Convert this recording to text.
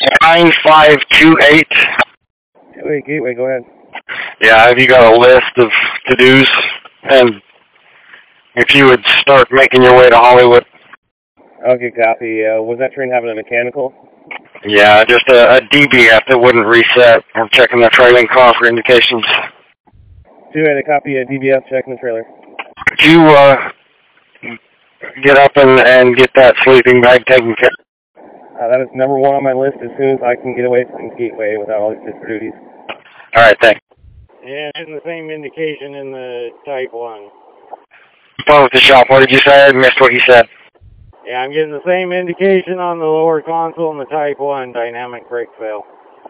9528. 28 Gateway, go ahead. Yeah, have you got a list of to-dos? And if you would start making your way to Hollywood. Okay, copy. Was that train having a mechanical? Yeah, just a DBF that wouldn't reset. I'm checking the trailing coffer indications. 2-8, copy. DBF, checking the trailer. Could you get up and get that sleeping bag taken care of? That is number one on my list as soon as I can get away from Gateway without all these different duties. All right, thanks. Yeah, getting the same indication in the Type 1. Phone with the shop. What did you say? I missed what you said. Yeah, I'm getting the same indication on the lower console in the Type 1 dynamic brake fail.